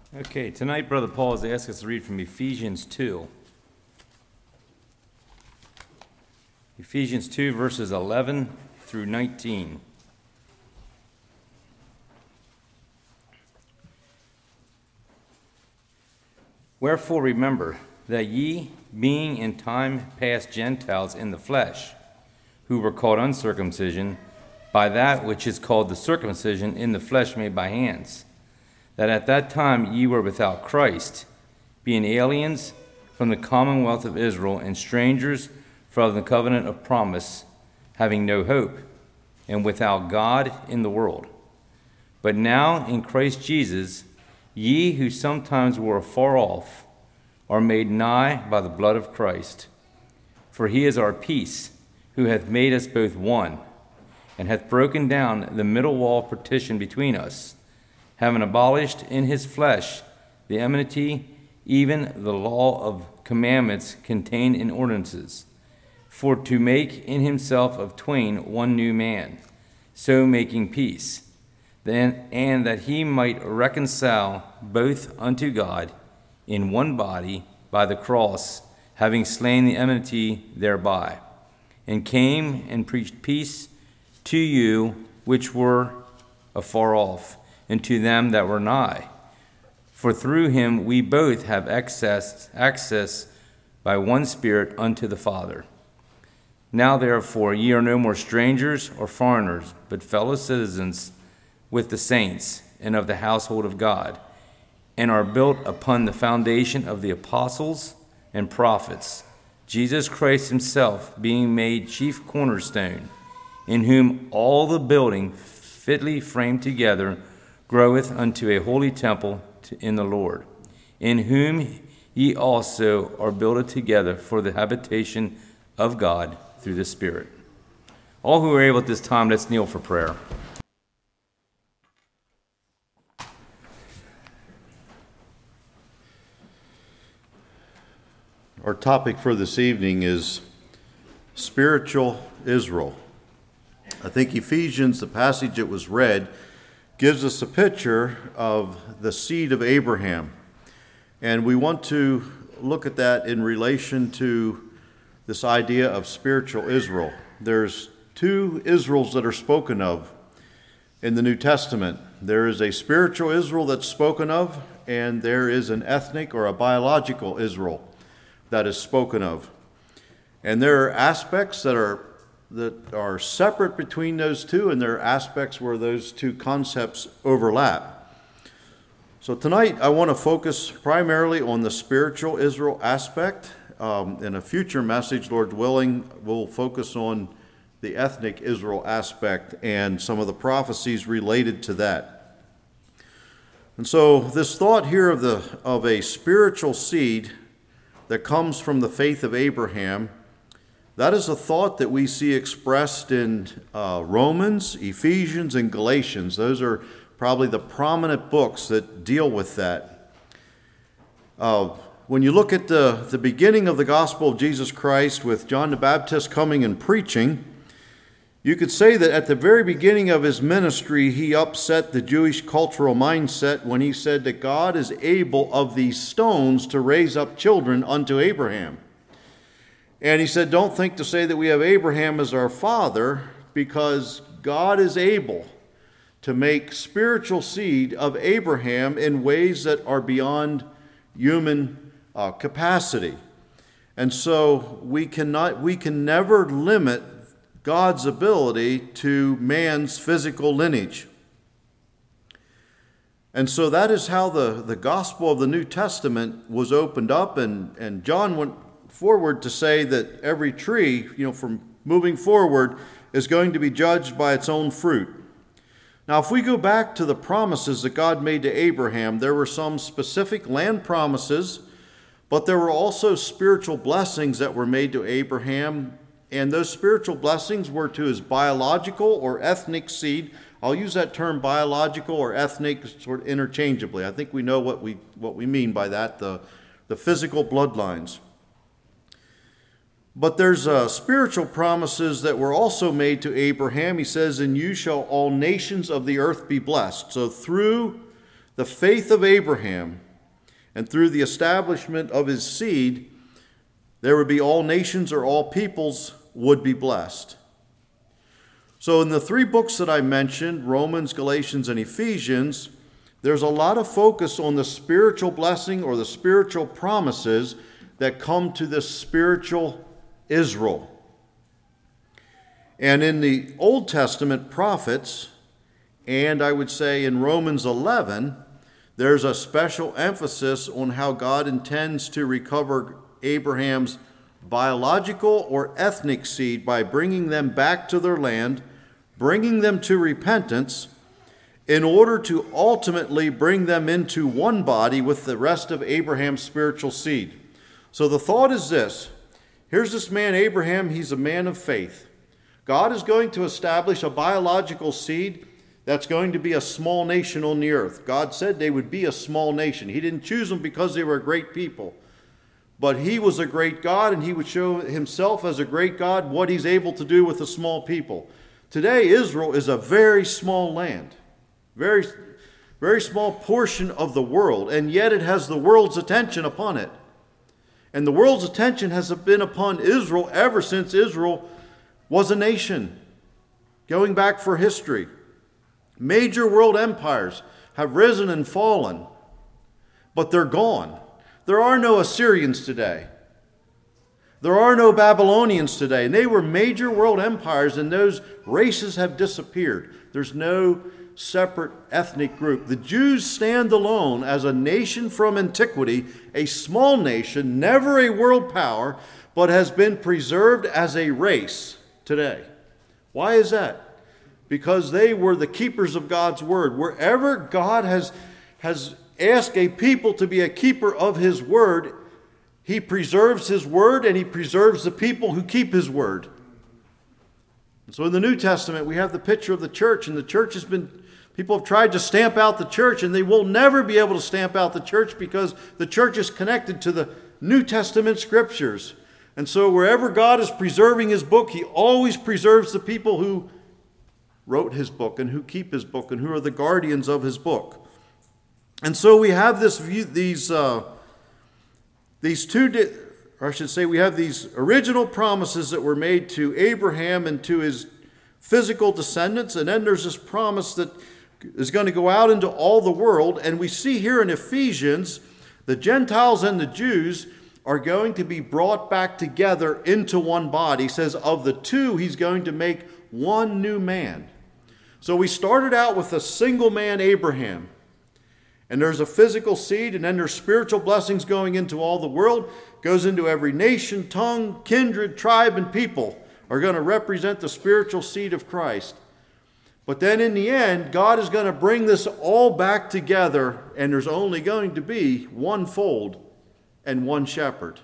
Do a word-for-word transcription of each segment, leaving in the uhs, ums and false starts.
Okay, tonight Brother Paul has asked us to read from Ephesians two. Ephesians two, verses eleven through nineteen. Wherefore remember that ye, being in time past Gentiles in the flesh, who were called uncircumcision, by that which is called the circumcision in the flesh made by hands, that at that time ye were without Christ, being aliens from the commonwealth of Israel, and strangers from the covenant of promise, having no hope, and without God in the world. But now in Christ Jesus, ye who sometimes were afar off are made nigh by the blood of Christ. For he is our peace, who hath made us both one, and hath broken down the middle wall of partition between us, having abolished in his flesh the enmity, even the law of commandments contained in ordinances, for to make in himself of twain one new man, so making peace, then and that he might reconcile both unto God in one body by the cross, having slain the enmity thereby, and came and preached peace to you which were afar off, and to them that were nigh. For through him we both have access, access by one Spirit unto the Father. Now therefore ye are no more strangers or foreigners, but fellow citizens with the saints and of the household of God, and are built upon the foundation of the apostles and prophets, Jesus Christ himself being made chief cornerstone, in whom all the building fitly framed together groweth unto a holy temple in the Lord, in whom ye also are builded together for the habitation of God through the Spirit. All who are able at this time, let's kneel for prayer. Our topic for this evening is spiritual Israel. I think Ephesians, the passage that was read, gives us a picture of the seed of Abraham. And we want to look at that in relation to this idea of spiritual Israel. There's two Israels that are spoken of in the New Testament. There is a spiritual Israel that's spoken of, and there is an ethnic or a biological Israel that is spoken of. And there are aspects that are that are separate between those two, and there are aspects where those two concepts overlap. So tonight I want to focus primarily on the spiritual Israel aspect. Um, in a future message, Lord willing, we'll focus on the ethnic Israel aspect and some of the prophecies related to that. And so this thought here of the of a spiritual seed that comes from the faith of Abraham, that is a thought that we see expressed in uh, Romans, Ephesians, and Galatians. Those are probably the prominent books that deal with that. Uh, when you look at the, the beginning of the gospel of Jesus Christ with John the Baptist coming and preaching, you could say that at the very beginning of his ministry, he upset the Jewish cultural mindset when he said that God is able of these stones to raise up children unto Abraham. And he said, don't think to say that we have Abraham as our father, because God is able to make spiritual seed of Abraham in ways that are beyond human uh, capacity. And so we cannot, we can never limit God's ability to man's physical lineage. And so that is how the, the gospel of the New Testament was opened up, and, and John went forward to say that every tree, you know, from moving forward, is going to be judged by its own fruit. Now, if we go back to the promises that God made to Abraham, there were some specific land promises, but there were also spiritual blessings that were made to Abraham, and those spiritual blessings were to his biological or ethnic seed. I'll use that term biological or ethnic sort of interchangeably. I think we know what we what we mean by that, the, the physical bloodlines. But there's uh, spiritual promises that were also made to Abraham. He says, "In you shall all nations of the earth be blessed." So through the faith of Abraham, and through the establishment of his seed, there would be all nations or all peoples would be blessed. So in the three books that I mentioned, Romans, Galatians, and Ephesians, there's a lot of focus on the spiritual blessing or the spiritual promises that come to this spiritual Israel. And in the Old Testament prophets, and I would say in Romans eleven, there's a special emphasis on how God intends to recover Abraham's biological or ethnic seed by bringing them back to their land, bringing them to repentance, in order to ultimately bring them into one body with the rest of Abraham's spiritual seed. So the thought is this. Here's this man Abraham. He's a man of faith. God is going to establish a biological seed that's going to be a small nation on the earth. God said they would be a small nation. He didn't choose them because they were great people. But he was a great God, and he would show himself as a great God what he's able to do with a small people. Today, Israel is a very small land, very, very small portion of the world, and yet it has the world's attention upon it. And the world's attention has been upon Israel ever since Israel was a nation, going back for history. Major world empires have risen and fallen, but they're gone. There are no Assyrians today. There are no Babylonians today. And they were major world empires, and those races have disappeared. There's no separate ethnic group. The Jews stand alone as a nation from antiquity, a small nation, never a world power, but has been preserved as a race today. Why is that? Because they were the keepers of God's word. Wherever God has, has asked a people to be a keeper of his word, he preserves his word, and he preserves the people who keep his word. And so in the New Testament, we have the picture of the church, and the church has been, people have tried to stamp out the church, and they will never be able to stamp out the church because the church is connected to the New Testament scriptures. And so wherever God is preserving his book, he always preserves the people who wrote his book and who keep his book and who are the guardians of his book. And so we have this view, these uh, these two, di- or I should say, we have these original promises that were made to Abraham and to his physical descendants, and then there's this promise that is going to go out into all the world. And we see here in Ephesians, the Gentiles and the Jews are going to be brought back together into one body. He says of the two, he's going to make one new man. So we started out with a single man, Abraham. And there's a physical seed, and then there's spiritual blessings going into all the world, goes into every nation, tongue, kindred, tribe, and people are going to represent the spiritual seed of Christ. But then in the end, God is going to bring this all back together, and there's only going to be one fold and one shepherd.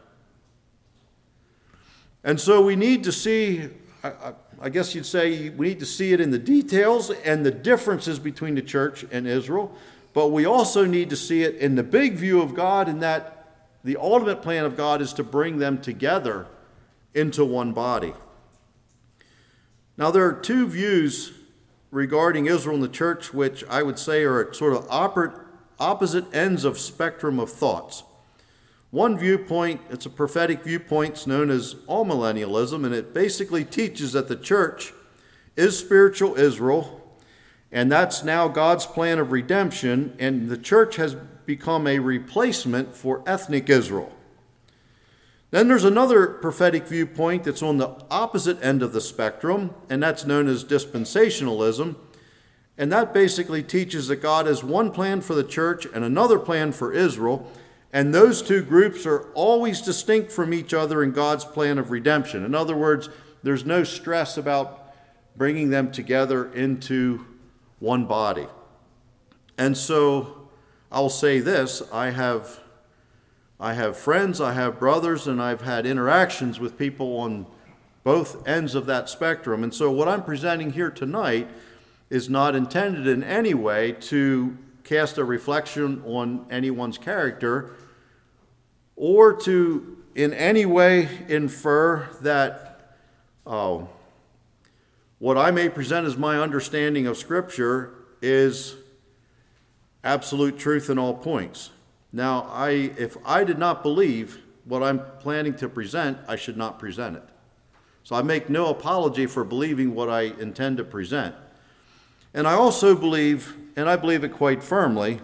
And so we need to see, I, I guess you'd say, we need to see it in the details and the differences between the church and Israel. But we also need to see it in the big view of God, in that the ultimate plan of God is to bring them together into one body. Now, there are two views regarding Israel and the church, which I would say are at sort of opposite ends of spectrum of thoughts. One viewpoint, it's a prophetic viewpoint, it's known as amillennialism, and it basically teaches that the church is spiritual Israel, and that's now God's plan of redemption, and the church has become a replacement for ethnic Israel. Then there's another prophetic viewpoint that's on the opposite end of the spectrum, and that's known as dispensationalism. And that basically teaches that God has one plan for the church and another plan for Israel, and those two groups are always distinct from each other in God's plan of redemption. In other words, there's no stress about bringing them together into one body. And so I'll say this, I have I have friends, I have brothers, and I've had interactions with people on both ends of that spectrum. And so what I'm presenting here tonight is not intended in any way to cast a reflection on anyone's character or to in any way infer that oh, what I may present as my understanding of Scripture is absolute truth in all points. Now, I, if I did not believe what I'm planning to present, I should not present it. So I make no apology for believing what I intend to present. And I also believe, and I believe it quite firmly,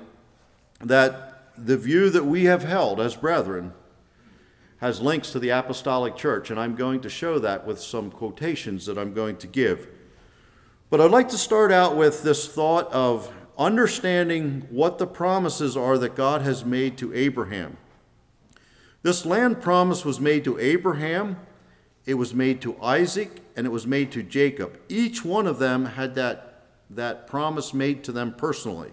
that the view that we have held as brethren has links to the apostolic church, and I'm going to show that with some quotations that I'm going to give. But I'd like to start out with this thought of understanding what the promises are that God has made to Abraham. This land promise was made to Abraham, it was made to Isaac, and it was made to Jacob. Each one of them had that, that promise made to them personally.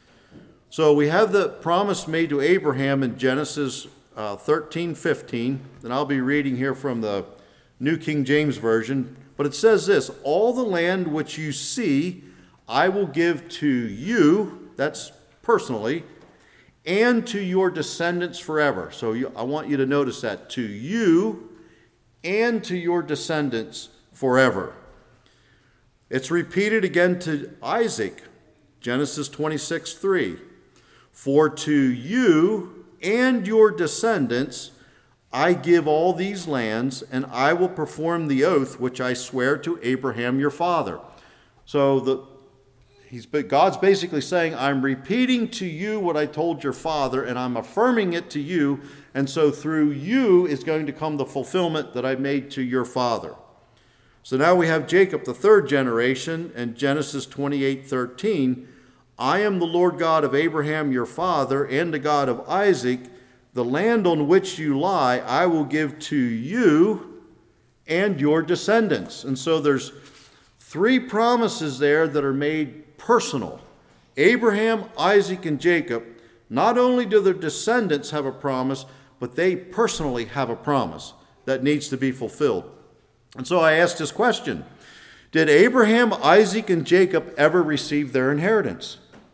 So we have the promise made to Abraham in Genesis uh, thirteen fifteen, and I'll be reading here from the New King James Version. But it says this: all the land which you see I will give to you, that's personally, and to your descendants forever. So you, I want you to notice that, to you and to your descendants forever. It's repeated again to Isaac, Genesis twenty-six three. For to you and your descendants I give all these lands, and I will perform the oath which I swear to Abraham your father. So the he's God's basically saying, I'm repeating to you what I told your father, and I'm affirming it to you, and so through you is going to come the fulfillment that I made to your father. So now we have Jacob, the third generation, and Genesis twenty-eight thirteen. I am the Lord God of Abraham your father, and the God of Isaac. The land on which you lie I will give to you and your descendants. And so there's three promises there that are made personal. Abraham, Isaac, and Jacob, not only do their descendants have a promise, but they personally have a promise that needs to be fulfilled. And so I asked this question: did Abraham, Isaac, and Jacob ever receive their inheritance?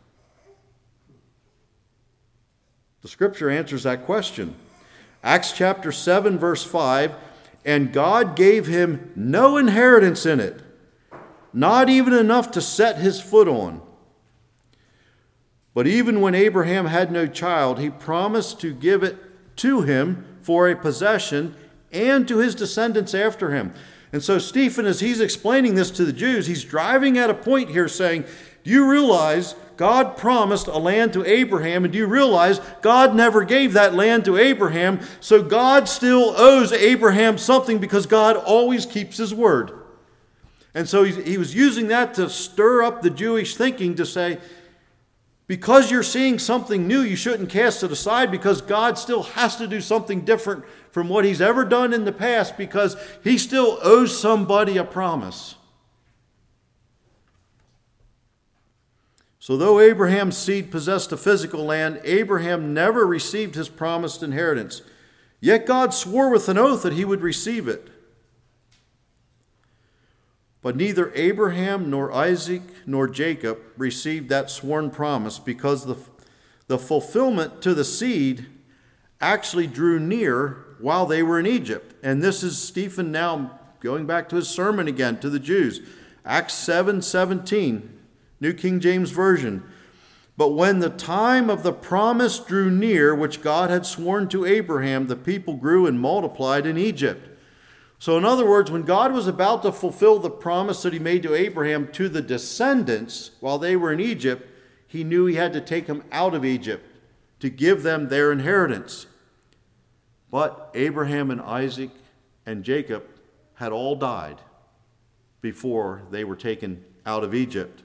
The scripture answers that question. Acts chapter seven, verse five, and God gave him no inheritance in it, not even enough to set his foot on. But even when Abraham had no child, he promised to give it to him for a possession and to his descendants after him. And so Stephen, as he's explaining this to the Jews, he's driving at a point here saying, do you realize God promised a land to Abraham, and do you realize God never gave that land to Abraham, so God still owes Abraham something because God always keeps his word. And so he was using that to stir up the Jewish thinking to say, because you're seeing something new, you shouldn't cast it aside, because God still has to do something different from what he's ever done in the past, because he still owes somebody a promise. So though Abraham's seed possessed a physical land, Abraham never received his promised inheritance. Yet God swore with an oath that he would receive it. But neither Abraham nor Isaac nor Jacob received that sworn promise, because the, the fulfillment to the seed actually drew near while they were in Egypt. And this is Stephen now going back to his sermon again to the Jews. Acts seven seventeen. New King James Version. But when the time of the promise drew near, which God had sworn to Abraham, the people grew and multiplied in Egypt. So in other words, when God was about to fulfill the promise that he made to Abraham to the descendants while they were in Egypt, he knew he had to take them out of Egypt to give them their inheritance. But Abraham and Isaac and Jacob had all died before they were taken out of Egypt.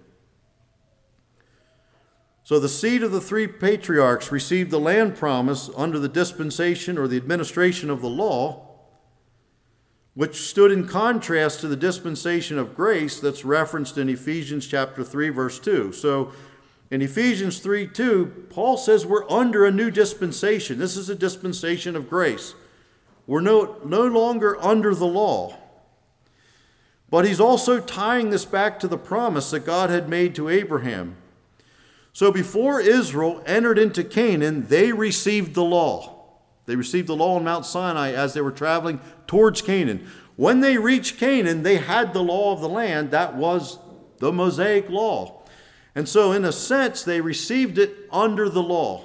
So the seed of the three patriarchs received the land promise under the dispensation or the administration of the law, which stood in contrast to the dispensation of grace that's referenced in Ephesians chapter three, verse two. So in Ephesians three two, Paul says we're under a new dispensation. This is a dispensation of grace. We're no, no longer under the law. But he's also tying this back to the promise that God had made to Abraham. So before Israel entered into Canaan, they received the law. They received the law on Mount Sinai as they were traveling towards Canaan. When they reached Canaan, they had the law of the land. That was the Mosaic law. And so, in a sense, they received it under the law.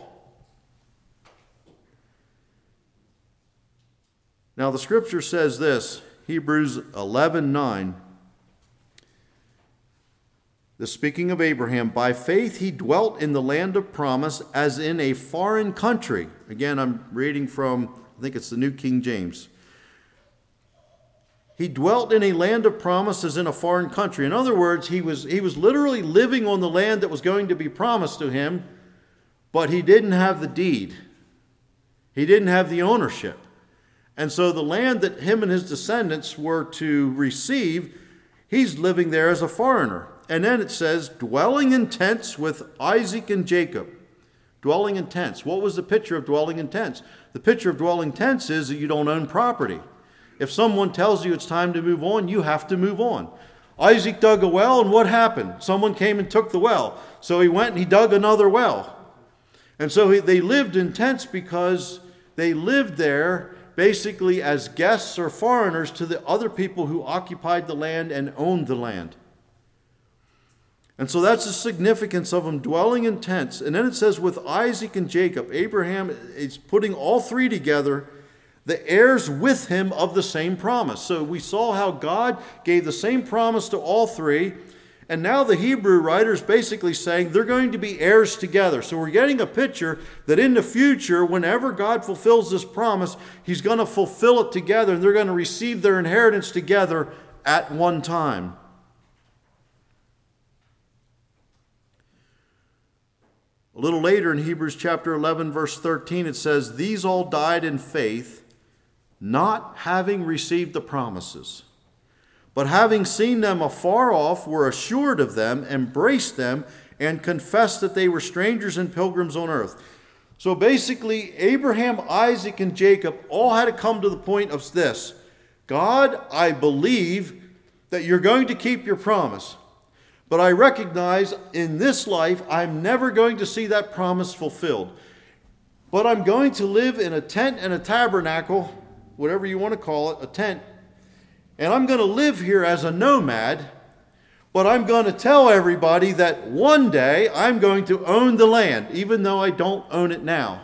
Now, the scripture says this, Hebrews eleven nine. The speaking of Abraham, by faith he dwelt in the land of promise as in a foreign country. Again, I'm reading from, I think it's the New King James. He dwelt in a land of promise as in a foreign country. In other words, he was, he was literally living on the land that was going to be promised to him, but he didn't have the deed. He didn't have the ownership. And so the land that him and his descendants were to receive, he's living there as a foreigner. And then it says, dwelling in tents with Isaac and Jacob. Dwelling in tents. What was the picture of dwelling in tents? The picture of dwelling tents is that you don't own property. If someone tells you it's time to move on, you have to move on. Isaac dug a well, and what happened? Someone came and took the well. So he went and he dug another well. And so he, they lived in tents because they lived there basically as guests or foreigners to the other people who occupied the land and owned the land. And so that's the significance of them dwelling in tents. And then it says with Isaac and Jacob, Abraham is putting all three together, the heirs with him of the same promise. So we saw how God gave the same promise to all three. And now the Hebrew writer is basically saying they're going to be heirs together. So we're getting a picture that in the future, whenever God fulfills this promise, he's going to fulfill it together, and they're going to receive their inheritance together at one time. A little later in Hebrews chapter eleven, verse thirteen, it says, these all died in faith, not having received the promises, but having seen them afar off, were assured of them, embraced them, and confessed that they were strangers and pilgrims on earth. So basically, Abraham, Isaac, and Jacob all had to come to the point of this. God, I believe that you're going to keep your promise. But I recognize in this life, I'm never going to see that promise fulfilled. But I'm going to live in a tent and a tabernacle, whatever you want to call it, a tent. And I'm going to live here as a nomad. But I'm going to tell everybody that one day I'm going to own the land, even though I don't own it now.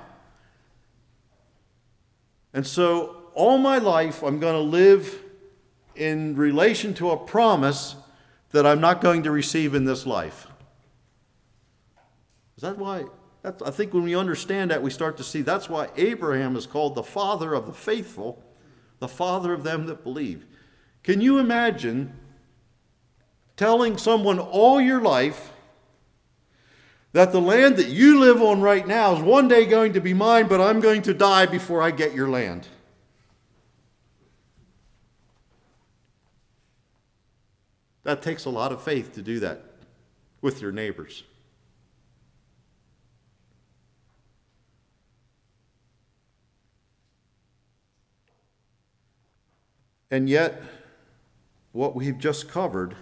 And so all my life, I'm going to live in relation to a promise that I'm not going to receive in this life. Is that why? That's, I think when we understand that, we start to see that's why Abraham is called the father of the faithful, the father of them that believe. Can you imagine telling someone all your life that the land that you live on right now is one day going to be mine, but I'm going to die before I get your land? That takes a lot of faith to do that with your neighbors. And yet, what we've just covered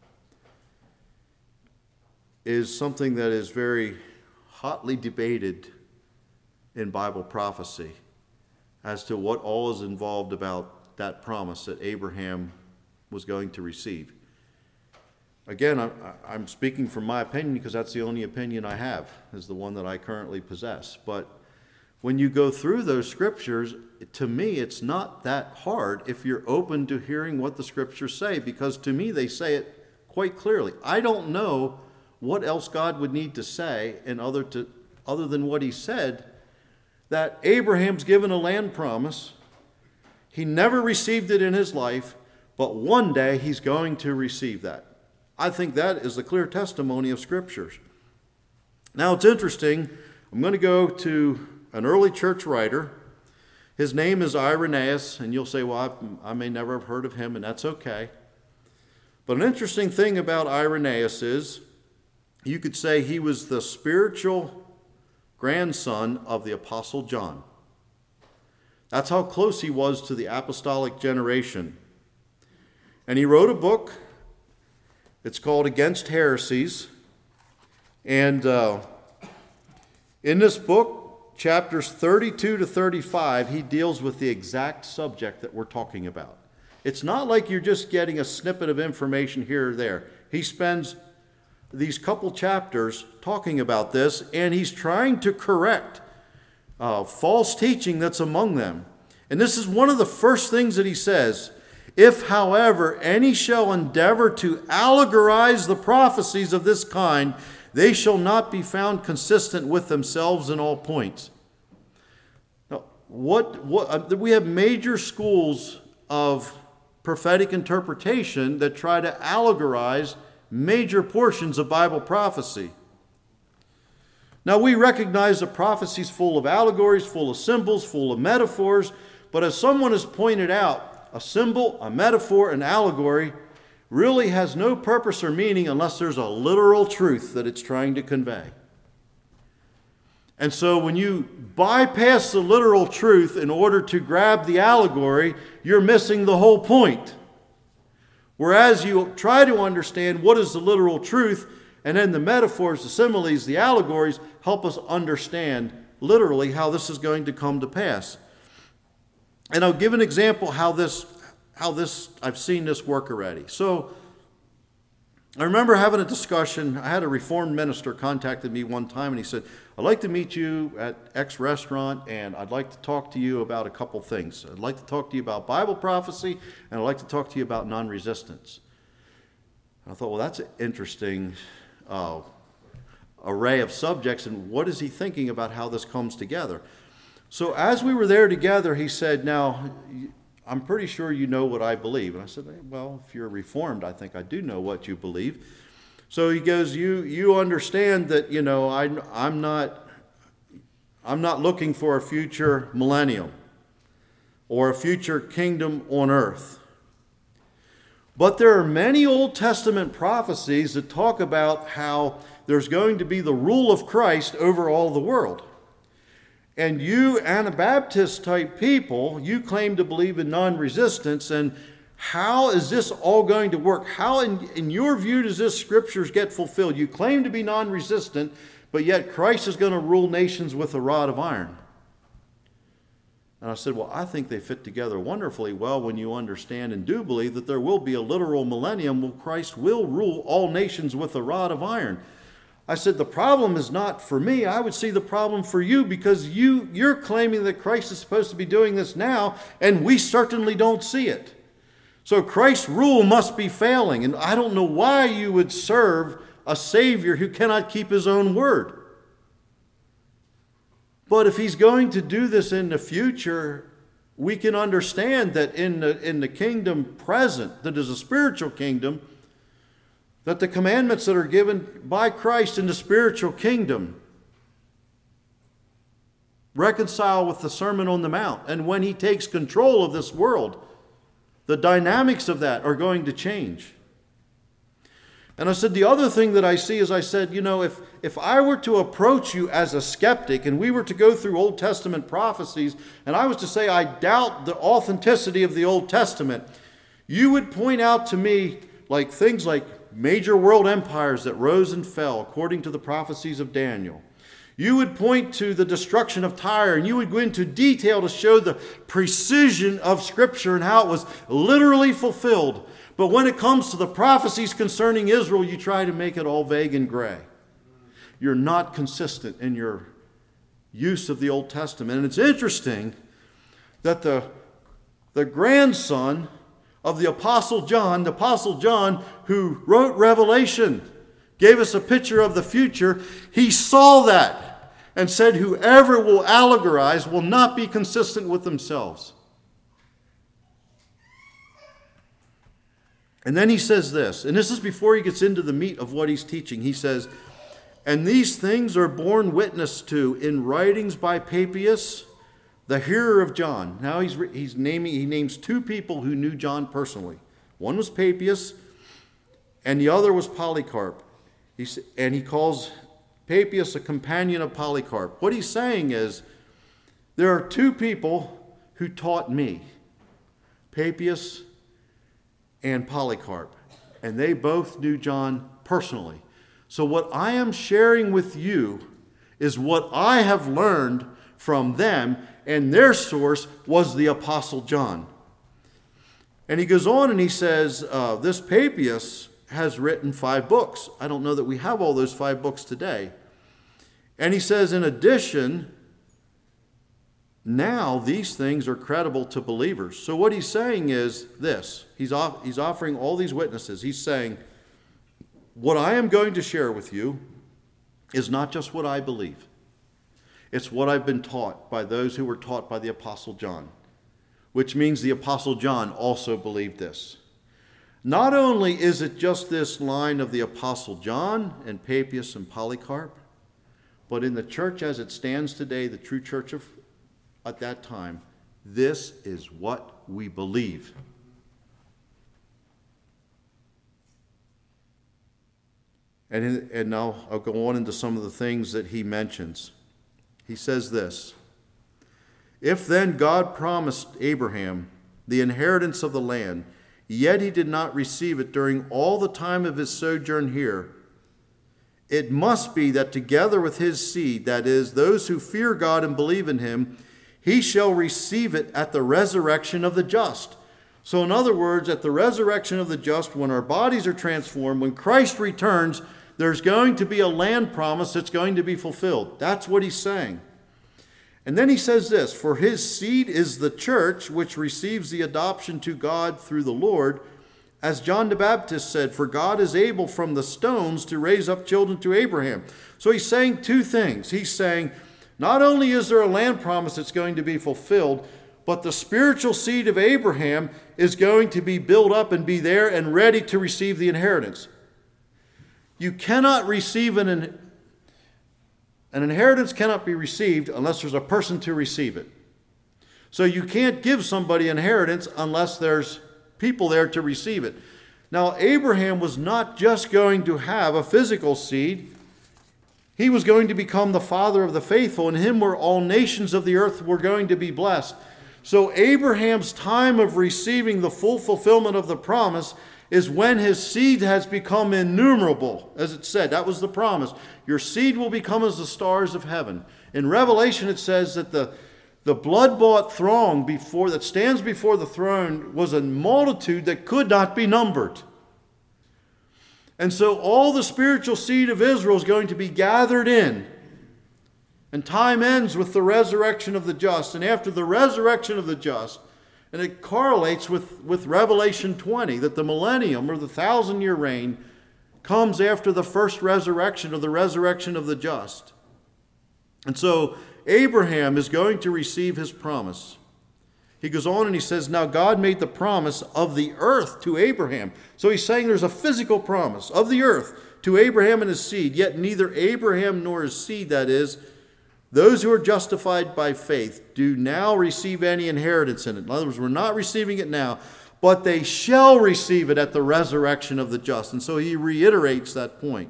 is something that is very hotly debated in Bible prophecy as to what all is involved about that promise that Abraham was going to receive. Again, I'm, I'm speaking from my opinion because that's the only opinion I have, is the one that I currently possess. But when you go through those scriptures, to me, it's not that hard if you're open to hearing what the scriptures say, because to me, they say it quite clearly. I don't know what else God would need to say in other, to, other than what he said, that Abraham's given a land promise. He never received it in his life, but one day he's going to receive that. I think that is the clear testimony of Scriptures. Now, it's interesting. I'm going to go to an early church writer. His name is Irenaeus, and you'll say, well, I, I may never have heard of him, and that's okay. But an interesting thing about Irenaeus is, you could say he was the spiritual grandson of the Apostle John. That's how close he was to the apostolic generation. And he wrote a book. It's called Against Heresies. And uh, in this book, chapters thirty-two to thirty-five, he deals with the exact subject that we're talking about. It's not like you're just getting a snippet of information here or there. He spends these couple chapters talking about this, and he's trying to correct uh, false teaching that's among them. And this is one of the first things that he says. If, however, any shall endeavor to allegorize the prophecies of this kind, they shall not be found consistent with themselves in all points. Now, what, what uh, we have major schools of prophetic interpretation that try to allegorize major portions of Bible prophecy. Now, we recognize that prophecy is full of allegories, full of symbols, full of metaphors, but as someone has pointed out, a symbol, a metaphor, an allegory really has no purpose or meaning unless there's a literal truth that it's trying to convey. And so when you bypass the literal truth in order to grab the allegory, you're missing the whole point. Whereas you try to understand what is the literal truth, and then the metaphors, the similes, the allegories help us understand literally how this is going to come to pass. And I'll give an example how this, how this, I've seen this work already. So I remember having a discussion. I had a Reformed minister contacted me one time, and he said, I'd like to meet you at X restaurant, and I'd like to talk to you about a couple things. I'd like to talk to you about Bible prophecy, and I'd like to talk to you about non-resistance. And I thought, well, that's an interesting uh, array of subjects, and what is he thinking about how this comes together? So as we were there together, he said, now, I'm pretty sure you know what I believe. And I said, well, if you're Reformed, I think I do know what you believe. So he goes, you you understand that, you know, I, I'm not I'm not looking for a future millennium or a future kingdom on earth. But there are many Old Testament prophecies that talk about how there's going to be the rule of Christ over all the world. And you Anabaptist type people, you claim to believe in non-resistance, and how is this all going to work? How, in, in your view, does this scriptures get fulfilled? You claim to be non-resistant, but yet Christ is going to rule nations with a rod of iron. And I said, well, I think they fit together wonderfully well when you understand and do believe that there will be a literal millennium where Christ will rule all nations with a rod of iron. I said, the problem is not for me. I would see the problem for you, because you, you're claiming that Christ is supposed to be doing this now, and we certainly don't see it. So Christ's rule must be failing, and I don't know why you would serve a Savior who cannot keep his own word. But if he's going to do this in the future, we can understand that in the, in the kingdom present, that is a spiritual kingdom, that the commandments that are given by Christ in the spiritual kingdom reconcile with the Sermon on the Mount. And when he takes control of this world, the dynamics of that are going to change. And I said, the other thing that I see is, I said, you know, if, if I were to approach you as a skeptic and we were to go through Old Testament prophecies, and I was to say I doubt the authenticity of the Old Testament, you would point out to me like things like major world empires that rose and fell according to the prophecies of Daniel. You would point to the destruction of Tyre, and you would go into detail to show the precision of Scripture and how it was literally fulfilled. But when it comes to the prophecies concerning Israel, you try to make it all vague and gray. You're not consistent in your use of the Old Testament. And it's interesting that the, the grandson of the Apostle John, the Apostle John who wrote Revelation, gave us a picture of the future, he saw that and said, whoever will allegorize will not be consistent with themselves. And then he says this, and this is before he gets into the meat of what he's teaching. He says, and these things are borne witness to in writings by Papias, the hearer of John. Now he's he's naming he names two people who knew John personally. One was Papias, and the other was Polycarp. He, and he calls Papias a companion of Polycarp. What he's saying is, there are two people who taught me, Papias and Polycarp, and they both knew John personally. So what I am sharing with you is what I have learned from them, and their source was the Apostle John. And he goes on and he says, uh, this Papias has written five books. I don't know that we have all those five books today. And he says, in addition, now these things are credible to believers. So what he's saying is this. He's, off, he's offering all these witnesses. He's saying, what I am going to share with you is not just what I believe. It's what I've been taught by those who were taught by the Apostle John, which means the Apostle John also believed this. Not only is it just this line of the Apostle John and Papias and Polycarp, but in the church as it stands today, the true church of at that time, this is what we believe. And, and now I'll go on into some of the things that he mentions. He says this, if then God promised Abraham the inheritance of the land, yet he did not receive it during all the time of his sojourn here, it must be that together with his seed, that is, those who fear God and believe in him, he shall receive it at the resurrection of the just. So in other words, at the resurrection of the just, when our bodies are transformed, when Christ returns, there's going to be a land promise that's going to be fulfilled. That's what he's saying. And then he says this, for his seed is the church, which receives the adoption to God through the Lord. As John the Baptist said, for God is able from the stones to raise up children to Abraham. So he's saying two things. He's saying, not only is there a land promise that's going to be fulfilled, but the spiritual seed of Abraham is going to be built up and be there and ready to receive the inheritance. You cannot receive an, an inheritance cannot be received unless there's a person to receive it. So you can't give somebody inheritance unless there's people there to receive it. Now, Abraham was not just going to have a physical seed. He was going to become the father of the faithful. In him were all nations of the earth were going to be blessed. So Abraham's time of receiving the full fulfillment of the promise is when his seed has become innumerable, as it said. That was the promise. Your seed will become as the stars of heaven. In Revelation it says that the, the blood-bought throng before that stands before the throne was a multitude that could not be numbered. And so all the spiritual seed of Israel is going to be gathered in. And time ends with the resurrection of the just. And after the resurrection of the just, and it correlates with, with Revelation twenty, that the millennium or the thousand-year reign comes after the first resurrection or the resurrection of the just. And so Abraham is going to receive his promise. He goes on and he says, now God made the promise of the earth to Abraham. So he's saying there's a physical promise of the earth to Abraham and his seed, yet neither Abraham nor his seed, that is, those who are justified by faith, do now receive any inheritance in it. In other words, we're not receiving it now, but they shall receive it at the resurrection of the just. And so he reiterates that point.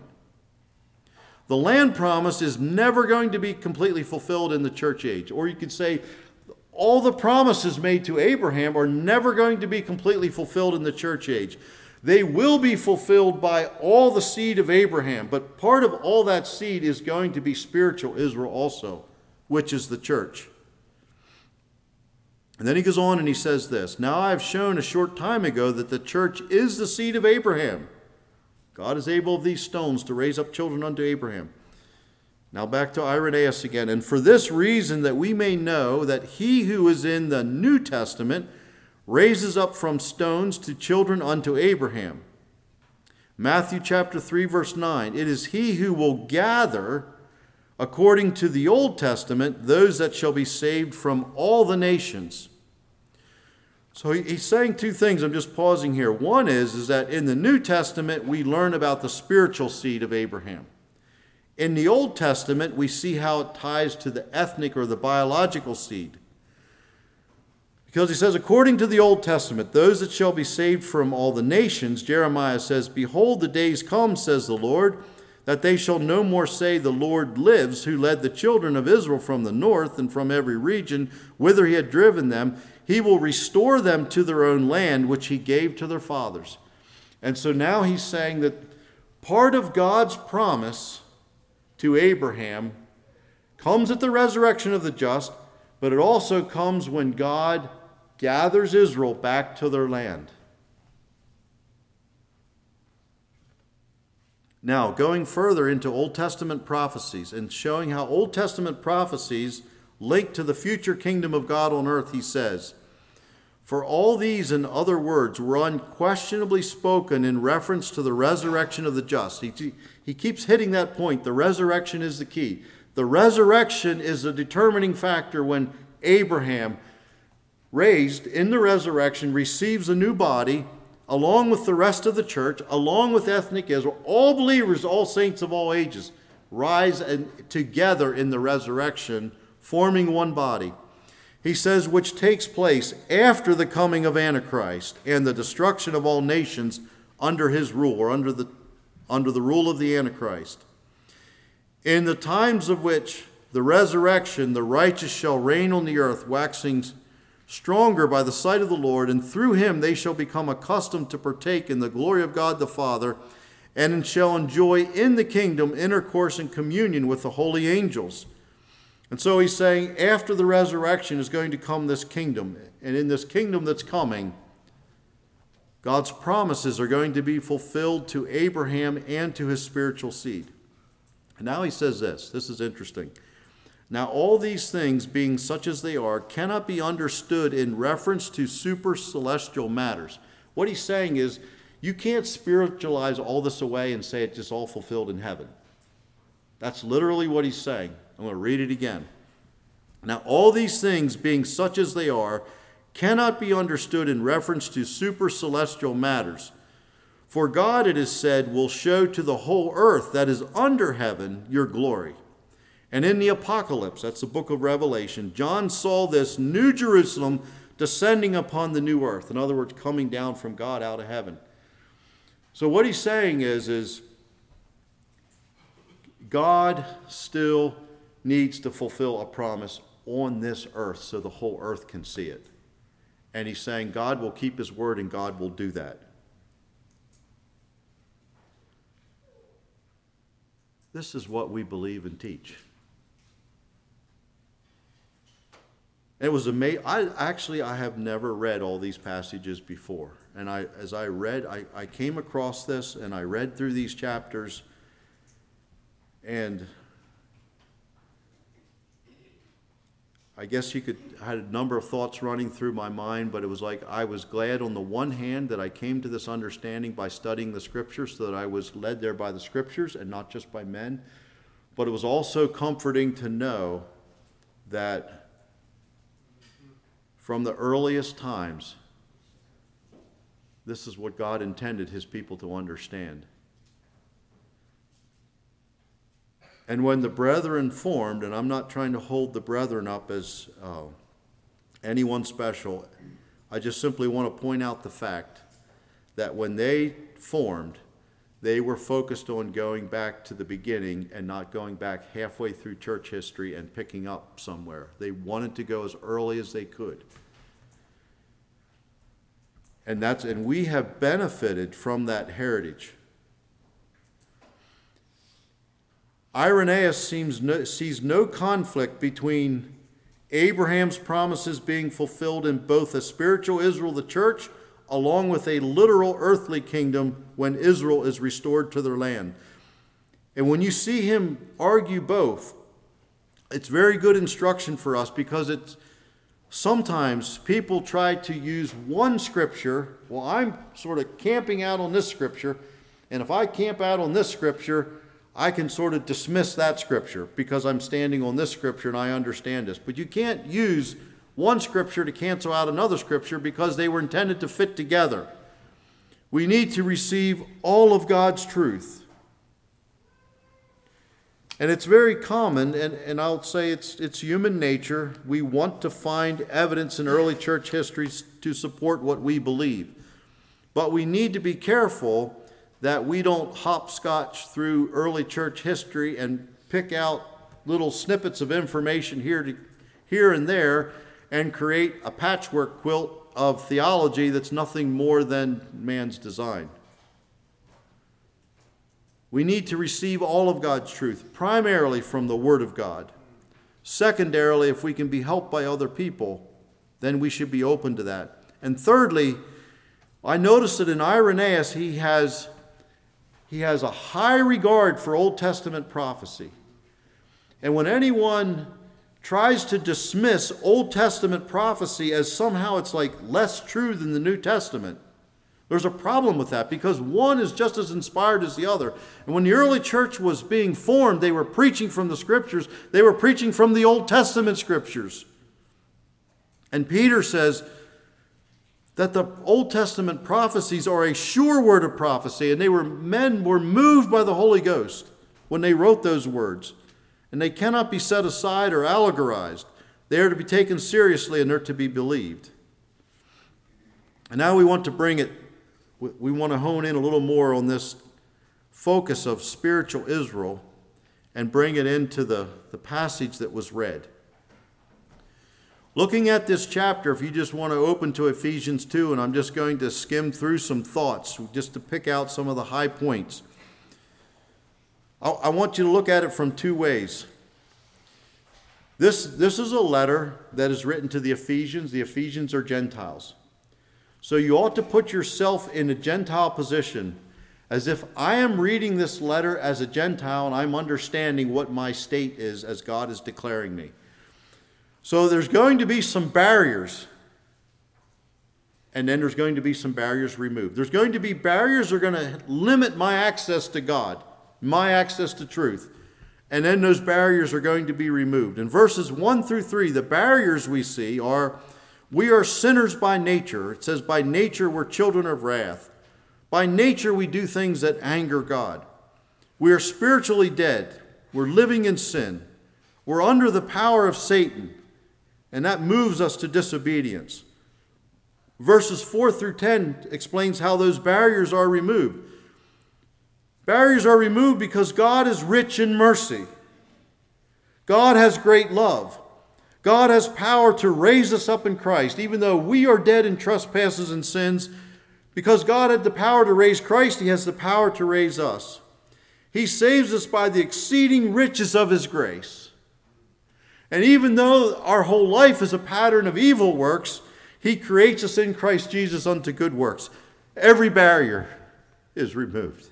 The land promise is never going to be completely fulfilled in the church age. Or you could say all the promises made to Abraham are never going to be completely fulfilled in the church age. They will be fulfilled by all the seed of Abraham, but part of all that seed is going to be spiritual Israel also, which is the church. And then he goes on and he says this, now I have shown a short time ago that the church is the seed of Abraham. God is able of these stones to raise up children unto Abraham. Now back to Irenaeus again. And for this reason, that we may know that he who is in the New Testament raises up from stones to children unto Abraham. Matthew chapter three, verse nine. It is he who will gather, according to the Old Testament, those that shall be saved from all the nations. So he's saying two things. I'm just pausing here. One is, is that in the New Testament, we learn about the spiritual seed of Abraham. In the Old Testament, we see how it ties to the ethnic or the biological seed. Because he says, according to the Old Testament, those that shall be saved from all the nations, Jeremiah says, behold, the days come, says the Lord, that they shall no more say, the Lord lives, who led the children of Israel from the north and from every region, whither he had driven them. He will restore them to their own land, which he gave to their fathers. And so now he's saying that part of God's promise to Abraham comes at the resurrection of the just, but it also comes when God gathers Israel back to their land. Now, going further into Old Testament prophecies and showing how Old Testament prophecies link to the future kingdom of God on earth, he says, "For all these and other words were unquestionably spoken in reference to the resurrection of the just." He, he keeps hitting that point. The resurrection is the key. The resurrection is a determining factor when Abraham, raised in the resurrection, receives a new body, along with the rest of the church, along with ethnic Israel. All believers, all saints of all ages, rise and together in the resurrection, forming one body. He says, which takes place after the coming of Antichrist and the destruction of all nations under his rule, or under the, under the rule of the Antichrist. In the times of which the resurrection, the righteous shall reign on the earth, waxing stronger by the sight of the Lord, and through him they shall become accustomed to partake in the glory of God the Father, and shall enjoy in the kingdom intercourse and communion with the holy angels. And so he's saying after the resurrection is going to come this kingdom, and in this kingdom that's coming, God's promises are going to be fulfilled to Abraham and to his spiritual seed. And now he says this, this is interesting. Now all these things, being such as they are, cannot be understood in reference to super celestial matters. What he's saying is, you can't spiritualize all this away and say it's just all fulfilled in heaven. That's literally what he's saying. I'm going to read it again. Now all these things, being such as they are, cannot be understood in reference to super celestial matters. For God, it is said, will show to the whole earth that is under heaven your glory. And in the Apocalypse, that's the book of Revelation, John saw this new Jerusalem descending upon the new earth. In other words, coming down from God out of heaven. So what he's saying is, is God still needs to fulfill a promise on this earth so the whole earth can see it. And he's saying God will keep his word and God will do that. This is what we believe and teach. It was amazing. I actually I have never read all these passages before, and I as I read, I, I came across this, and I read through these chapters, and I guess you could I had a number of thoughts running through my mind, but it was like I was glad on the one hand that I came to this understanding by studying the Scriptures, so that I was led there by the Scriptures and not just by men. But it was also comforting to know that from the earliest times, this is what God intended his people to understand. And when the brethren formed, and I'm not trying to hold the brethren up as uh, anyone special, I just simply want to point out the fact that when they formed, they were focused on going back to the beginning and not going back halfway through church history and picking up somewhere. They wanted to go as early as they could. And that's and we have benefited from that heritage. Irenaeus seems no, sees no conflict between Abraham's promises being fulfilled in both a spiritual Israel, the church, along with a literal earthly kingdom when Israel is restored to their land. And when you see him argue both, it's very good instruction for us, because it's sometimes people try to use one scripture. Well, I'm sort of camping out on this scripture, and if I camp out on this scripture, I can sort of dismiss that scripture because I'm standing on this scripture and I understand this. But you can't use one scripture to cancel out another scripture, because they were intended to fit together. We need to receive all of God's truth. And it's very common, and, and I'll say it's, it's human nature. We want to find evidence in early church history to support what we believe. But we need to be careful that we don't hopscotch through early church history and pick out little snippets of information here, to, here and there, and create a patchwork quilt of theology that's nothing more than man's design. We need to receive all of God's truth, primarily from the Word of God. Secondarily, if we can be helped by other people, then we should be open to that. And thirdly, I noticed that in Irenaeus, he has, he has a high regard for Old Testament prophecy. And when anyone tries to dismiss Old Testament prophecy as somehow it's like less true than the New Testament, there's a problem with that, because one is just as inspired as the other. And when the early church was being formed, they were preaching from the Scriptures. They were preaching from the Old Testament Scriptures. And Peter says that the Old Testament prophecies are a sure word of prophecy, and they were men were moved by the Holy Ghost when they wrote those words. And they cannot be set aside or allegorized. They are to be taken seriously, and they're to be believed. And now we want to bring it, we want to hone in a little more on this focus of spiritual Israel and bring it into the, the passage that was read. Looking at this chapter, if you just want to open to Ephesians two, and I'm just going to skim through some thoughts just to pick out some of the high points. I want you to look at it from two ways. This, this is a letter that is written to the Ephesians. The Ephesians are Gentiles. So you ought to put yourself in a Gentile position, as if I am reading this letter as a Gentile and I'm understanding what my state is as God is declaring me. So there's going to be some barriers, and then there's going to be some barriers removed. There's going to be barriers that are going to limit my access to God, my access to truth. And then those barriers are going to be removed. In verses one through three, the barriers we see are, we are sinners by nature. It says, by nature we're children of wrath. By nature we do things that anger God. We are spiritually dead. We're living in sin. We're under the power of Satan. And that moves us to disobedience. Verses four through ten explains how those barriers are removed. Barriers are removed because God is rich in mercy. God has great love. God has power to raise us up in Christ, even though we are dead in trespasses and sins. Because God had the power to raise Christ, He has the power to raise us. He saves us by the exceeding riches of His grace. And even though our whole life is a pattern of evil works, He creates us in Christ Jesus unto good works. Every barrier is removed.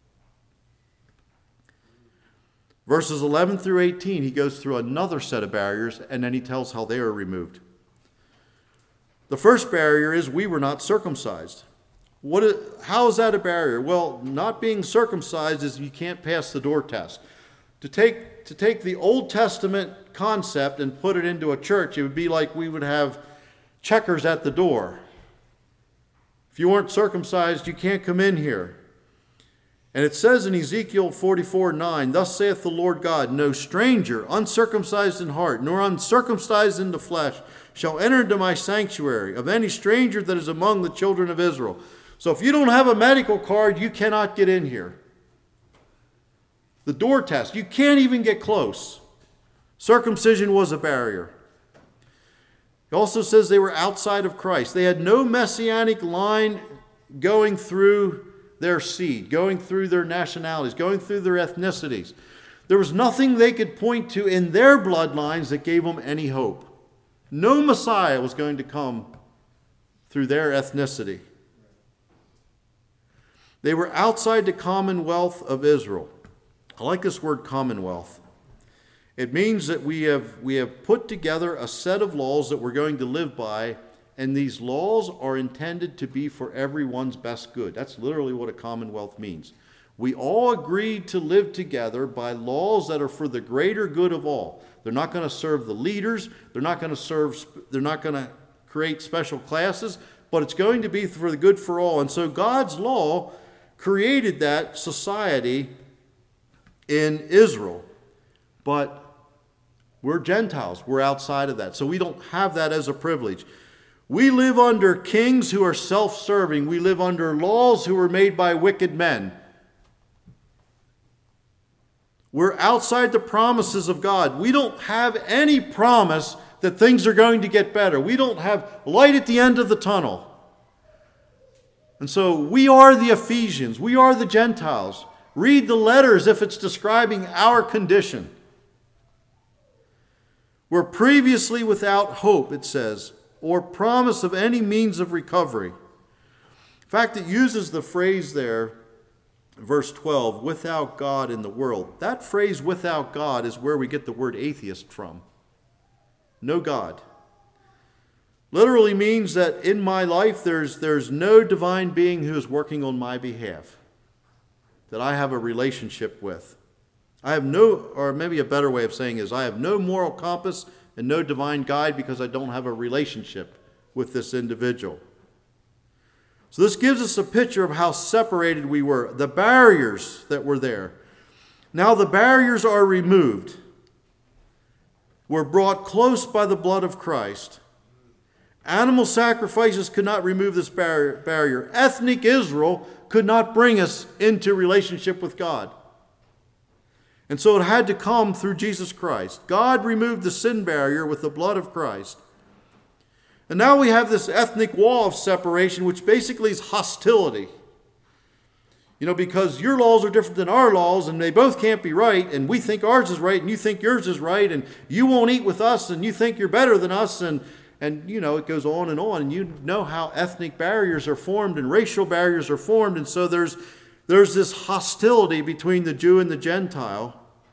Verses eleven through eighteen, he goes through another set of barriers, and then he tells how they are removed. The first barrier is we were not circumcised. What is, how is that a barrier? Well, not being circumcised is you can't pass the door test. To take, to take the Old Testament concept and put it into a church, it would be like we would have checkers at the door. If you weren't circumcised, you can't come in here. And it says in Ezekiel forty-four nine, thus saith the Lord God, no stranger, uncircumcised in heart, nor uncircumcised in the flesh, shall enter into my sanctuary, of any stranger that is among the children of Israel. So if you don't have a medical card, you cannot get in here. The door test, you can't even get close. Circumcision was a barrier. It also says they were outside of Christ. They had no messianic line going through their seed, going through their nationalities, going through their ethnicities. There was nothing they could point to in their bloodlines that gave them any hope. No Messiah was going to come through their ethnicity. They were outside the commonwealth of Israel. I like this word commonwealth. It means that we have, we have put together a set of laws that we're going to live by, and these laws are intended to be for everyone's best good. That's literally what a commonwealth means. We all agreed to live together by laws that are for the greater good of all. They're not going to serve the leaders. They're not going to serve, they're not going to create special classes, but it's going to be for the good for all. And so God's law created that society in Israel. But we're Gentiles. We're outside of that. So we don't have that as a privilege. We live under kings who are self-serving. We live under laws who were made by wicked men. We're outside the promises of God. We don't have any promise that things are going to get better. We don't have light at the end of the tunnel. And so we are the Ephesians. We are the Gentiles. Read the letter as if it's describing our condition. We're previously without hope, it says, or promise of any means of recovery. In fact, it uses the phrase there verse twelve, without God in the world. That phrase, without God, is where we get the word atheist from. No God. Literally means that in my life there's, there's no divine being who is working on my behalf, that I have a relationship with. I have no, or maybe a better way of saying is, I have no moral compass and no divine guide because I don't have a relationship with this individual. So this gives us a picture of how separated we were, the barriers that were there. Now the barriers are removed. We're brought close by the blood of Christ. Animal sacrifices could not remove this barrier. Ethnic Israel could not bring us into relationship with God. And so it had to come through Jesus Christ. God removed the sin barrier with the blood of Christ. And now we have this ethnic wall of separation, which basically is hostility. You know, because your laws are different than our laws, and they both can't be right, and we think ours is right, and you think yours is right, and you won't eat with us, and you think you're better than us, and, and you know, it goes on and on. And you know how ethnic barriers are formed, and racial barriers are formed, and so there's, there's this hostility between the Jew and the Gentile.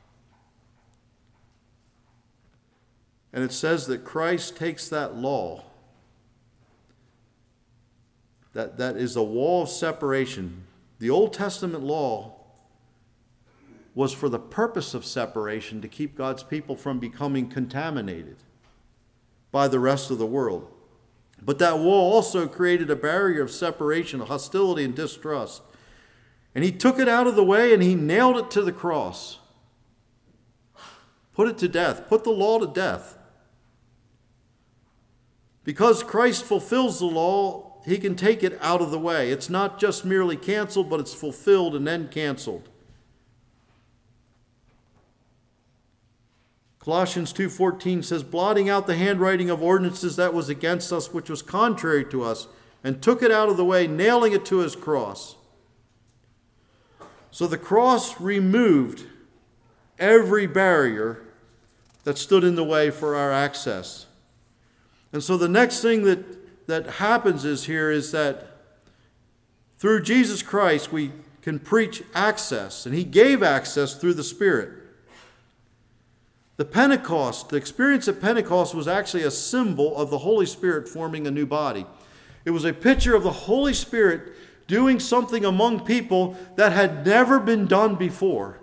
And it says that Christ takes that law, that, that is a wall of separation. The Old Testament law was for the purpose of separation, to keep God's people from becoming contaminated by the rest of the world. But that wall also created a barrier of separation, of hostility and distrust. And he took it out of the way and he nailed it to the cross. Put it to death. Put the law to death. Because Christ fulfills the law, he can take it out of the way. It's not just merely canceled, but it's fulfilled and then canceled. Colossians two fourteen says, blotting out the handwriting of ordinances that was against us, which was contrary to us, and took it out of the way, nailing it to his cross. So the cross removed every barrier that stood in the way for our access. And so the next thing that that happens is here is that through Jesus Christ we can preach access, and he gave access through the Spirit. The Pentecost, the experience at Pentecost was actually a symbol of the Holy Spirit forming a new body. It was a picture of the Holy Spirit doing something among people that had never been done before.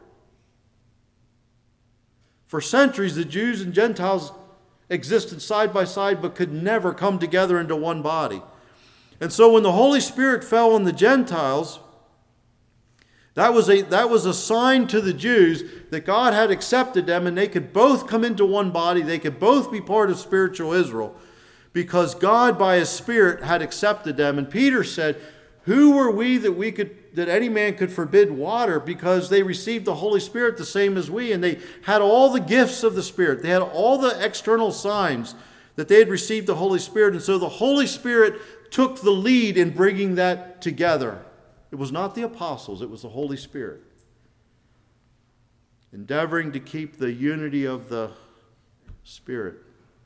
For centuries, the Jews and Gentiles existed side by side but could never come together into one body. And so when the Holy Spirit fell on the Gentiles, that was a that was a sign to the Jews that God had accepted them and they could both come into one body. They could both be part of spiritual Israel because God by his Spirit had accepted them. And Peter said, who were we that we could that any man could forbid water, because they received the Holy Spirit the same as we, and they had all the gifts of the Spirit. They had all the external signs that they had received the Holy Spirit. And so the Holy Spirit took the lead in bringing that together. It was not the apostles, it was the Holy Spirit, endeavoring to keep the unity of the Spirit.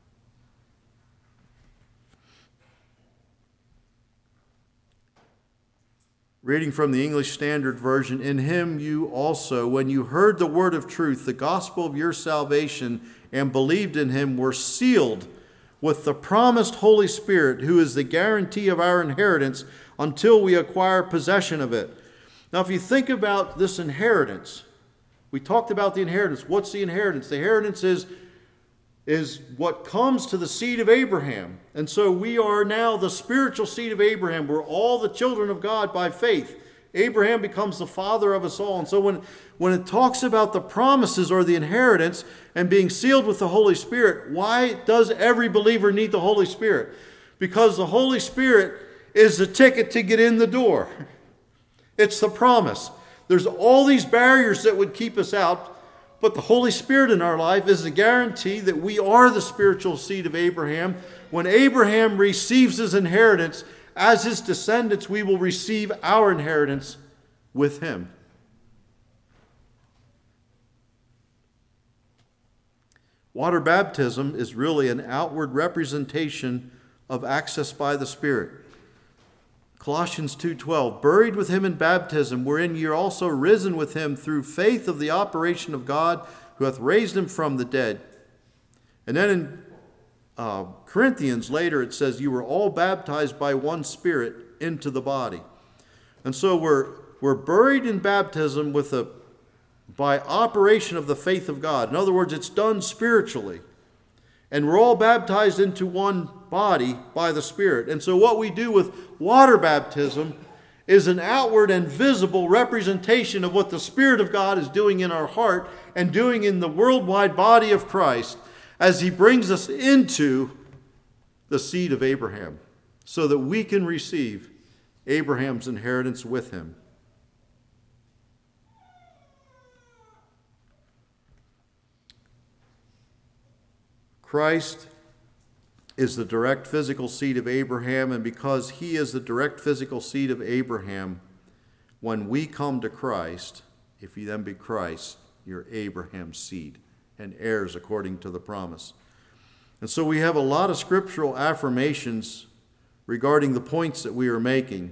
Reading from the English Standard Version, in him you also, when you heard the word of truth, the gospel of your salvation, and believed in him, were sealed with the promised Holy Spirit, who is the guarantee of our inheritance until we acquire possession of it. Now, if you think about this inheritance, we talked about the inheritance. What's the inheritance? The inheritance is is what comes to the seed of Abraham. And so we are now the spiritual seed of Abraham. We're all the children of God by faith. Abraham becomes the father of us all. And so when, when it talks about the promises or the inheritance and being sealed with the Holy Spirit, why does every believer need the Holy Spirit? Because the Holy Spirit is the ticket to get in the door. It's the promise. There's all these barriers that would keep us out, but the Holy Spirit in our life is a guarantee that we are the spiritual seed of Abraham. When Abraham receives his inheritance, as his descendants, we will receive our inheritance with him. Water baptism is really an outward representation of access by the Spirit. Colossians two twelve, buried with him in baptism, wherein ye are also risen with him through faith of the operation of God, who hath raised him from the dead. And then in uh, Corinthians later it says, you were all baptized by one Spirit into the body. And so we're we're buried in baptism with a by operation of the faith of God. In other words, it's done spiritually. And we're all baptized into one body by the Spirit. And so what we do with water baptism is an outward and visible representation of what the Spirit of God is doing in our heart and doing in the worldwide body of Christ as he brings us into the seed of Abraham so that we can receive Abraham's inheritance with him. Christ is the direct physical seed of Abraham, and because he is the direct physical seed of Abraham, when we come to Christ, if you then be Christ, you're Abraham's seed and heirs according to the promise. And so we have a lot of scriptural affirmations regarding the points that we are making.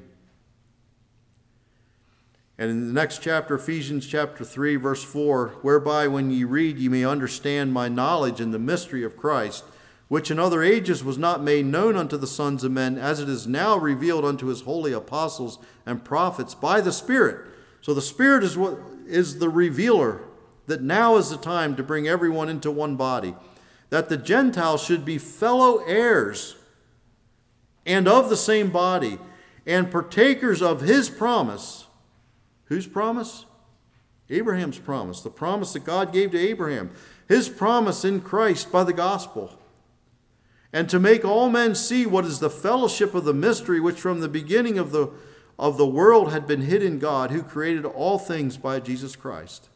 And in the next chapter, Ephesians chapter three, verse four, whereby when ye read, ye may understand my knowledge in the mystery of Christ, which in other ages was not made known unto the sons of men, as it is now revealed unto his holy apostles and prophets by the Spirit. So the Spirit is what is the revealer, that now is the time to bring everyone into one body, that the Gentiles should be fellow heirs and of the same body, and partakers of his promise. Whose promise? Abraham's promise. The promise that God gave to Abraham. His promise in Christ by the gospel. And to make all men see what is the fellowship of the mystery which from the beginning of the, of the world had been hid in God, who created all things by Jesus Christ.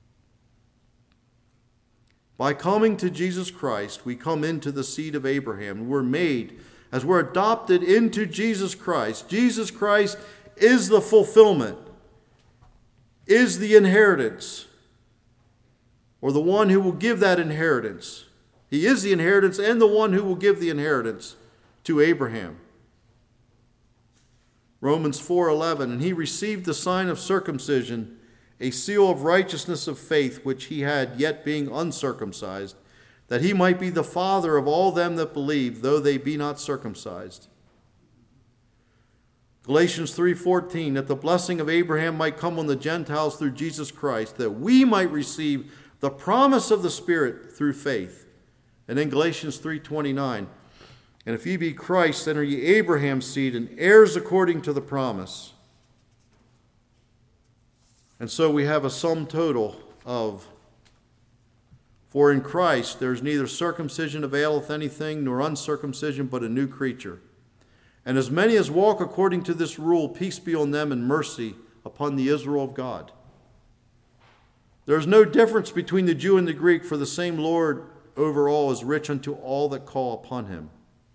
By coming to Jesus Christ, we come into the seed of Abraham. We're made, as we're adopted into Jesus Christ. Jesus Christ is the fulfillment, is the inheritance, or the one who will give that inheritance. He is the inheritance and the one who will give the inheritance to Abraham. Romans four eleven, and he received the sign of circumcision, a seal of righteousness of faith, which he had yet being uncircumcised, that he might be the father of all them that believe, though they be not circumcised. Galatians three fourteen, that the blessing of Abraham might come on the Gentiles through Jesus Christ, that we might receive the promise of the Spirit through faith. And then Galatians three twenty-nine, and if ye be Christ, then are ye Abraham's seed and heirs according to the promise. And so we have a sum total of, for in Christ there is neither circumcision availeth anything, nor uncircumcision, but a new creature. And as many as walk according to this rule, peace be on them and mercy upon the Israel of God. There is no difference between the Jew and the Greek, for the same Lord over all is rich unto all that call upon him.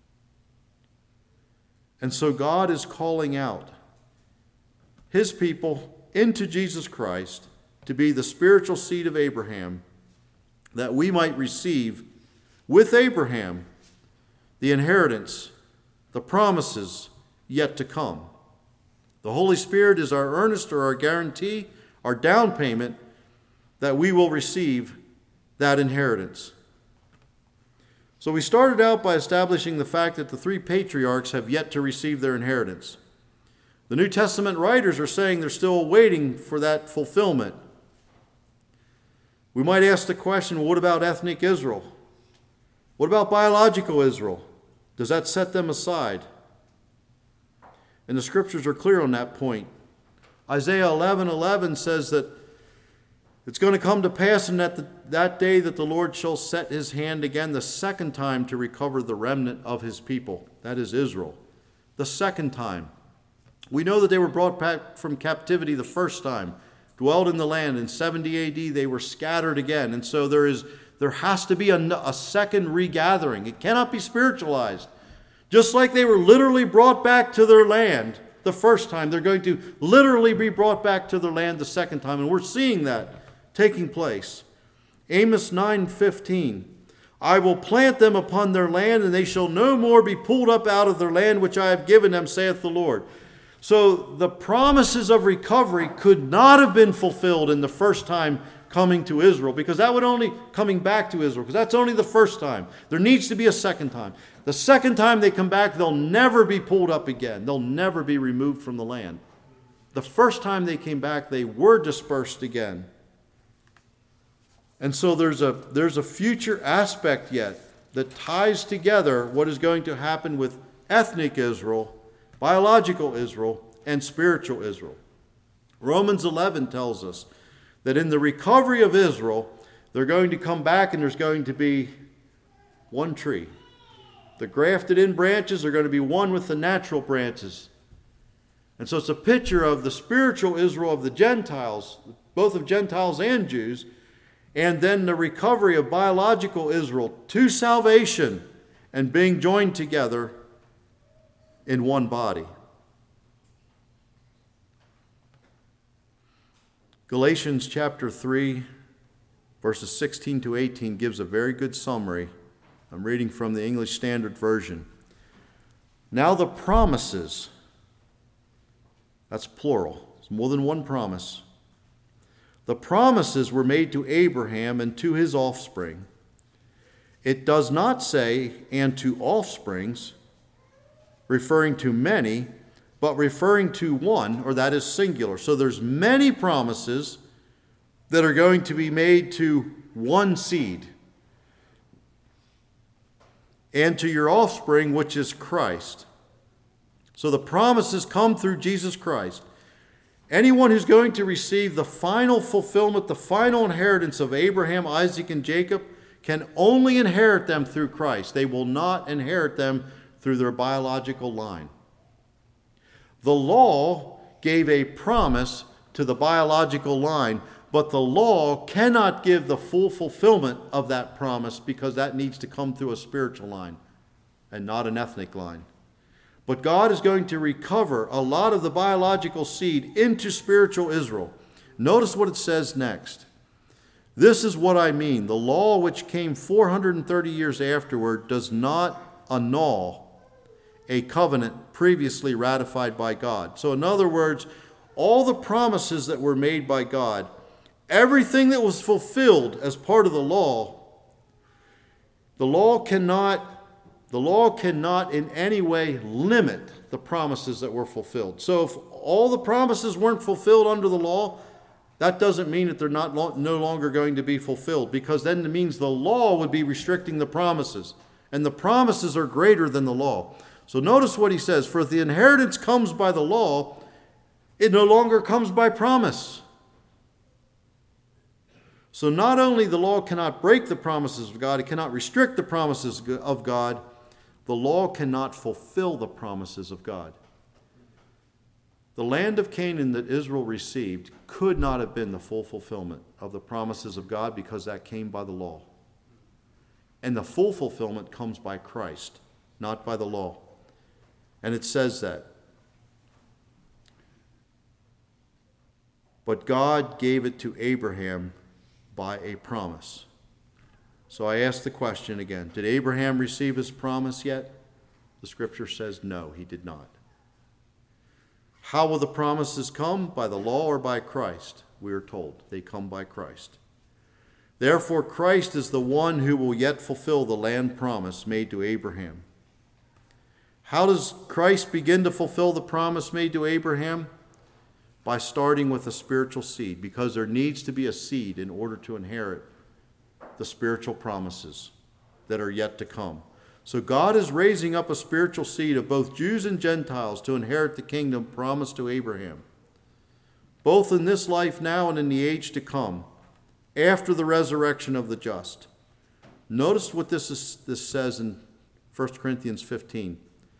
And so God is calling out his people into Jesus Christ to be the spiritual seed of Abraham, that we might receive with Abraham the inheritance, the promises yet to come. The Holy Spirit is our earnest or our guarantee, our down payment, that we will receive that inheritance. So we started out by establishing the fact that the three patriarchs have yet to receive their inheritance. The New Testament writers are saying they're still waiting for that fulfillment. We might ask the question, well, what about ethnic Israel? What about biological Israel? Does that set them aside? And the scriptures are clear on that point. Isaiah eleven eleven says that it's going to come to pass in that, the, that day that the Lord shall set his hand again the second time to recover the remnant of his people. That is Israel. The second time. We know that they were brought back from captivity the first time, dwelled in the land. In seventy A D they were scattered again. And so there is there has to be a, a second regathering. It cannot be spiritualized. Just like they were literally brought back to their land the first time, they're going to literally be brought back to their land the second time. And we're seeing that taking place. Amos nine fifteen, I will plant them upon their land, and they shall no more be pulled up out of their land which I have given them, saith the Lord. So the promises of recovery could not have been fulfilled in the first time coming to Israel, because that would only coming back to Israel, because that's only the first time. There needs to be a second time. The second time they come back, they'll never be pulled up again. They'll never be removed from the land. The first time they came back, they were dispersed again. And so there's a, there's a future aspect yet that ties together what is going to happen with ethnic Israel, biological Israel, and spiritual Israel. Romans eleven tells us that in the recovery of Israel, they're going to come back and there's going to be one tree. The grafted in branches are going to be one with the natural branches. And so it's a picture of the spiritual Israel of the Gentiles, both of Gentiles and Jews, and then the recovery of biological Israel to salvation and being joined together in one body. Galatians chapter three, verses sixteen to eighteen gives a very good summary. I'm reading from the English Standard Version. Now the promises, that's plural, it's more than one promise. The promises were made to Abraham and to his offspring. It does not say, and to offsprings, referring to many, but referring to one, or that is singular. So there's many promises that are going to be made to one seed. And to your offspring, which is Christ. So the promises come through Jesus Christ. Anyone who's going to receive the final fulfillment, the final inheritance of Abraham, Isaac, and Jacob can only inherit them through Christ. They will not inherit them through their biological line. The law gave a promise to the biological line, but the law cannot give the full fulfillment of that promise because that needs to come through a spiritual line and not an ethnic line. But God is going to recover a lot of the biological seed into spiritual Israel. Notice what it says next. This is what I mean. The law which came four hundred thirty years afterward does not annul a covenant previously ratified by God. So in other words, all the promises that were made by God, everything that was fulfilled as part of the law, the law cannot The law cannot in any way limit the promises that were fulfilled. So if all the promises weren't fulfilled under the law, that doesn't mean that they're not lo- no longer going to be fulfilled, because then it means the law would be restricting the promises. And the promises are greater than the law. So notice what he says. For if the inheritance comes by the law, it no longer comes by promise. So not only the law cannot break the promises of God, it cannot restrict the promises of God, the law cannot fulfill the promises of God. The land of Canaan that Israel received could not have been the full fulfillment of the promises of God because that came by the law. And the full fulfillment comes by Christ, not by the law. And it says that. But God gave it to Abraham by a promise. So I ask the question again, did Abraham receive his promise yet? The scripture says no, he did not. How will the promises come? By the law or by Christ? We are told they come by Christ. Therefore, Christ is the one who will yet fulfill the land promise made to Abraham. How does Christ begin to fulfill the promise made to Abraham? By starting with a spiritual seed, because there needs to be a seed in order to inherit the spiritual promises that are yet to come. So God is raising up a spiritual seed of both Jews and Gentiles to inherit the kingdom promised to Abraham, both in this life now and in the age to come, after the resurrection of the just. Notice what this, is, this says in First Corinthians fifteen.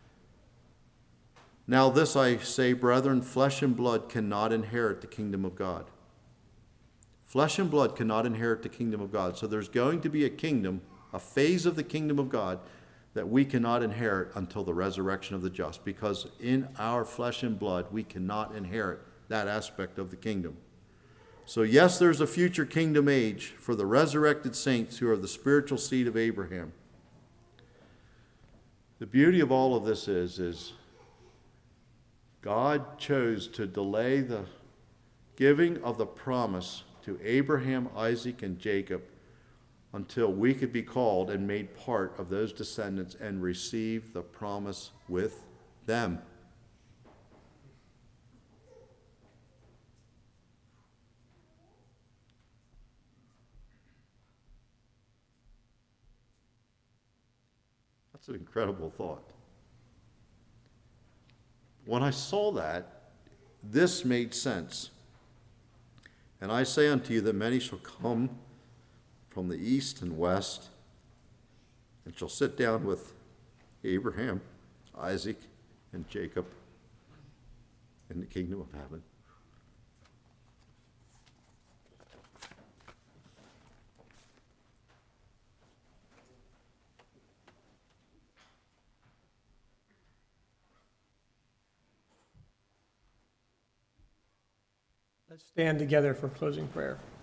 Now this I say, brethren, flesh and blood cannot inherit the kingdom of God. Flesh and blood cannot inherit the kingdom of God. So there's going to be a kingdom, a phase of the kingdom of God that we cannot inherit until the resurrection of the just, because in our flesh and blood we cannot inherit that aspect of the kingdom. So yes, there's a future kingdom age for the resurrected saints who are the spiritual seed of Abraham. The beauty of all of this is, is God chose to delay the giving of the promise to Abraham, Isaac, and Jacob until we could be called and made part of those descendants and receive the promise with them. That's an incredible thought. When I saw that, this made sense. And I say unto you that many shall come from the east and west, and shall sit down with Abraham, Isaac, and Jacob in the kingdom of heaven. Let's stand together for closing prayer.